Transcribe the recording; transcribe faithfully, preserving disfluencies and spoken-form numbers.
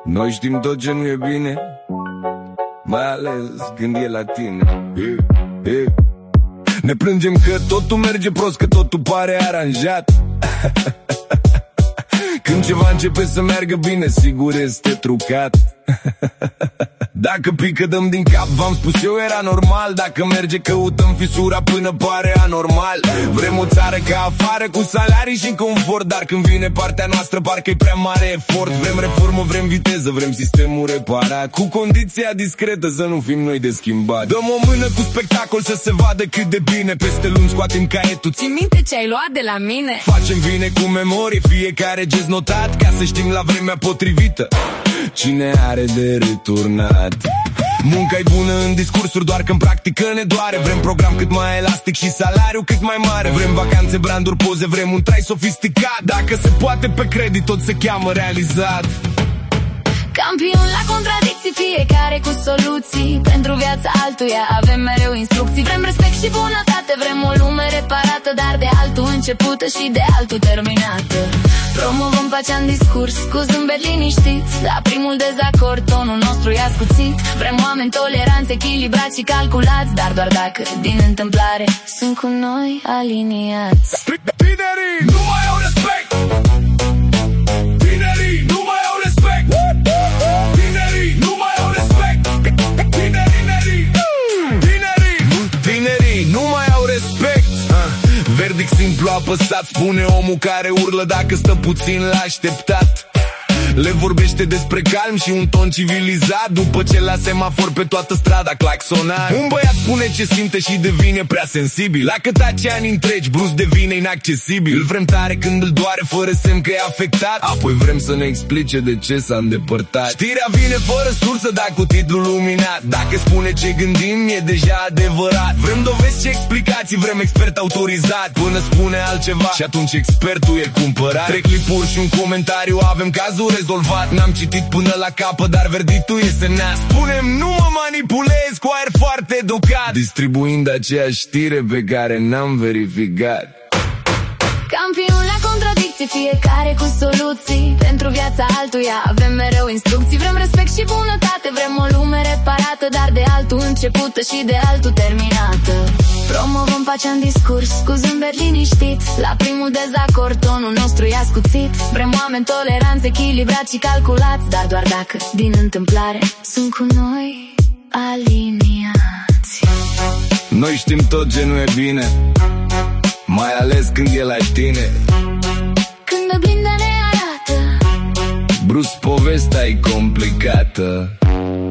Noi știm tot ce nu e bine, mai ales când e la tine. yeah, yeah. Ne plângem că totul merge prost, că totul pare aranjat. Când ceva începe să meargă bine, sigur este trucat. Dacă pică dăm din cap, v-am spus eu era normal. Dacă merge căutăm fisura până pare anormal. Vrem o țară ca afară, cu salarii și confort, dar când vine partea noastră parcă-i prea mare efort. Vrem reformă, vrem viteză, vrem sistemul reparat, cu condiția discretă să nu fim noi de schimbat. Dăm o mână cu spectacol să se vadă cât de bine. Peste luni scoatem caietul, ții minte ce ai luat de la mine? Facem bine cu memorie, fiecare gest notat, ca să știm la vremea potrivită cine are de returnat. Munca-i bună în discursuri, doar că în practică ne doare. Vrem program cât mai elastic și salariu cât mai mare. Vrem vacanțe, branduri, poze, vrem un trai sofisticat. Dacă se poate pe credit, tot se cheamă realizat. Campion la contradicții, fiecare cu soluții. Pentru viața altuia avem mereu instrucții. Vrem respect și bunătate, vrem o lume reparată, dar de altul începută și de altul terminată. Promovăm pacea în discurs, cu zâmbet liniștit. La primul dezacord tonul nostru e ascuțit. Vrem oameni toleranți, echilibrați și calculați, dar doar dacă din întâmplare sunt cu noi aliniați. Tinerii nu mai au respect. Tinerii nu mai au respect. Tinerii nu mai au respect. Tinerii, tinerii, tinerii nu mai au respect. Verdict simplu apăsat, spune omul care urlă dacă stă puțin la așteptat. Le vorbește despre calm și un ton civilizat, după ce la semafor pe toată strada claxona. Un băiat spune ce simte și devine prea sensibil. La cât tace ani întregi, brusc devine inaccesibil. Îl vrem tare când îl doare, fără semn că e afectat. Apoi vrem să ne explice de ce s-a îndepărtat. Știrea vine fără sursă, dar cu titlul luminat. Dacă spune ce gândim, e deja adevărat. Vrem dovezi și explicații, vrem expert autorizat. Până spune altceva și atunci expertul e cumpărat. Trei clipuri și un comentariu, avem cazul rezolvat. N-am citit până la capăt, dar verdictul e semnat. Spunem nu mă manipulez, cu aer foarte educat, distribuind aceeași știre pe care n-am verificat. Campion la contradicții, fiecare cu soluții. Pentru viața altuia avem mereu instrucții. Vrem respect și bunătate, vrem o lume reparată, dar de altul începută și de altul terminată. Promovăm pacea în discurs, cu zâmbet liniștit. La primul dezacord tonul nostru e ascuțit. Vrem oameni toleranți, echilibrați și calculați, dar doar dacă din întâmplare sunt cu noi aliniați. Noi știm tot ce nu e bine, mai ales când e la tine. Când oglinda ne arată, brusc povestea e complicată.